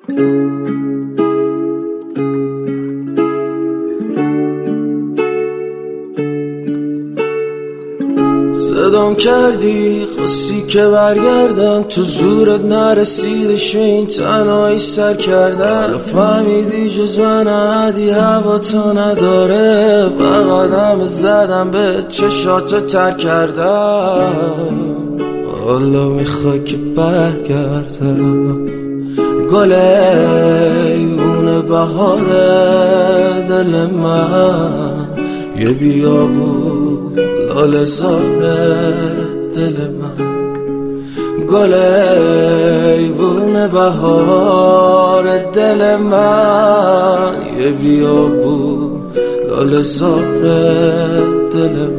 صدام کردی خواستی که برگردم، تو زورت نرسیدش به این تنهایی سر کردم. فهمیدی جز من عادی هوا تو نداره، فقط همه زدم به چشاتو تر کردم. حالا میخوای که برگردم، گل ایوون بهار دل من، یه بیابون لاله زاره دل من. گل ایوون بهار دل من، یه بیابون لاله زاره دل من.